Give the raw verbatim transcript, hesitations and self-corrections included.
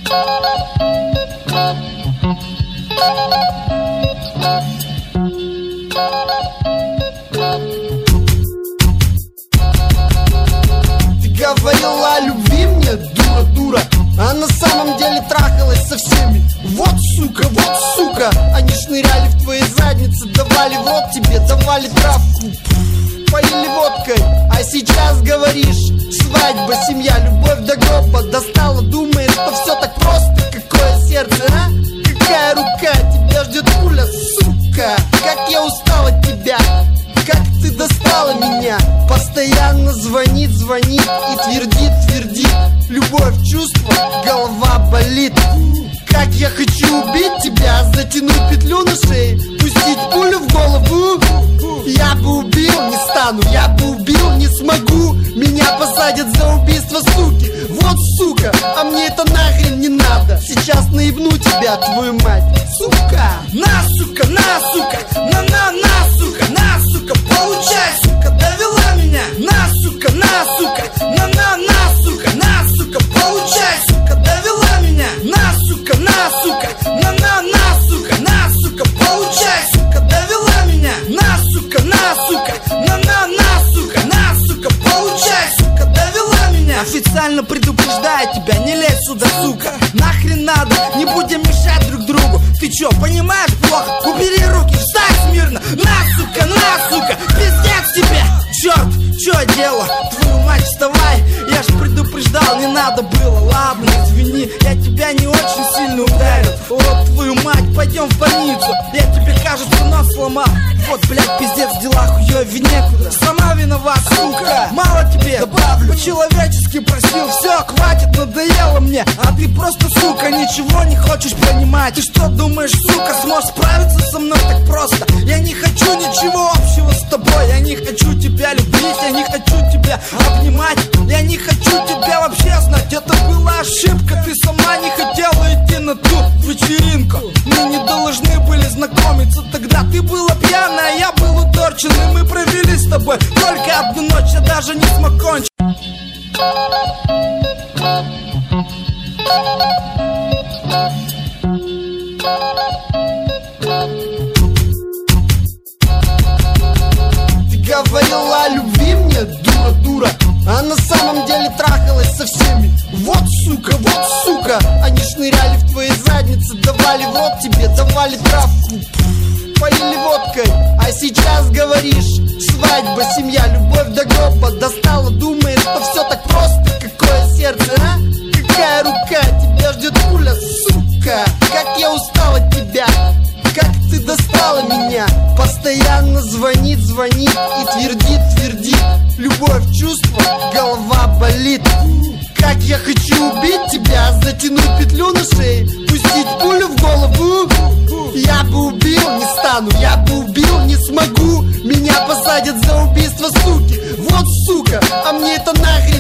Говорила о любви мне, дура, дура, а на самом деле трахалась со всеми. Вот сука, вот сука, они шныряли в твоей заднице, давали в рот тебе, давали травку, поили водкой. А сейчас говоришь, свадьба, семья, любовь до гроба. Достала, думает, что все так просто. Какое сердце, а? Какая рука? Тебя ждет пуля, сука. Как я устал от тебя, как ты достала меня. Постоянно звонит, звонит и твердит, твердит. Любовь, чувство, голова болит. Как я хочу убить тебя, затянуть петлю на шее, пустить пулю в голову. Я бы убил, не стану, я бы убил, не смогу. Меня посадят за убийство, суки. Вот сука, а мне это нахрен не надо. Сейчас наебну тебя, твою мать, сука. На, сука, на, сука, на-на, на, сука, на, сука, получай, сука, довела меня. На, сука, на, сука, на-на, на, сука, на, сука, получай, сука, довела меня. На, сука, на, сука, на-на, на, сука, на, сука, получай, сука, довела меня. На, сука, на, сука, на-на, на, сука, на, сука, получай, сука, довела меня. Официально предупреждаю тебя, не лезь сюда, сука. Нахрен надо, не будем мешать друг другу. Ты чё, понимаешь плохо? Убери руки, встань смирно. На, сука, на, сука, пиздец тебе. Черт, чё дело? Твою мать, вставай. Я ж предупреждал, не надо было. Ладно, извини, я тебя не очень сильно ударил. Вот твою мать, пойдем в больницу. Я тебе, кажется, нос сломал. Вот, блядь, пиздец, дела хуёвее некуда. Сама виновата, сука. Мало тебе, добавлю. По-человечески просил, все, хватит, надоело мне. А ты просто, сука, ничего не хочешь понимать. Ты что думаешь, сука, сможешь справиться со мной так просто? Я не хочу ничего общего с тобой. Я не хочу тебя любить, я не хочу тебя обнимать. Я не хочу тебя вообще знать. Это была ошибка, ты сама не хотела идти на ту вечеринку. Мы не должны были знакомиться тогда. Ты была пьяная, я был уторчен, и мы провели с тобой только одну ночь. Я даже не смог кончить. Ты говорила о любви мне, дура, дура, а на самом деле трахалась со всеми. Вот сука, вот сука, они шныряли в твоей заднице, давали в рот тебе, давали травку, поили водкой. А сейчас говоришь, свадьба, семья, любовь до гроба. Достала, думает, что все так просто. Какое сердце, а? Какая рука? Тебя ждет пуля, сука. Как я устал от тебя, как ты достала меня. Постоянно звонит, звонит и твердит, твердит. Любовь, чувство, голова болит. Как я хочу убить тебя, затянуть петлю на шее, пустить пулю в голову. Я бы убил, не стану, я бы убил, не смогу. Меня посадят за убийство, суки. Вот сука, а мне это нахрен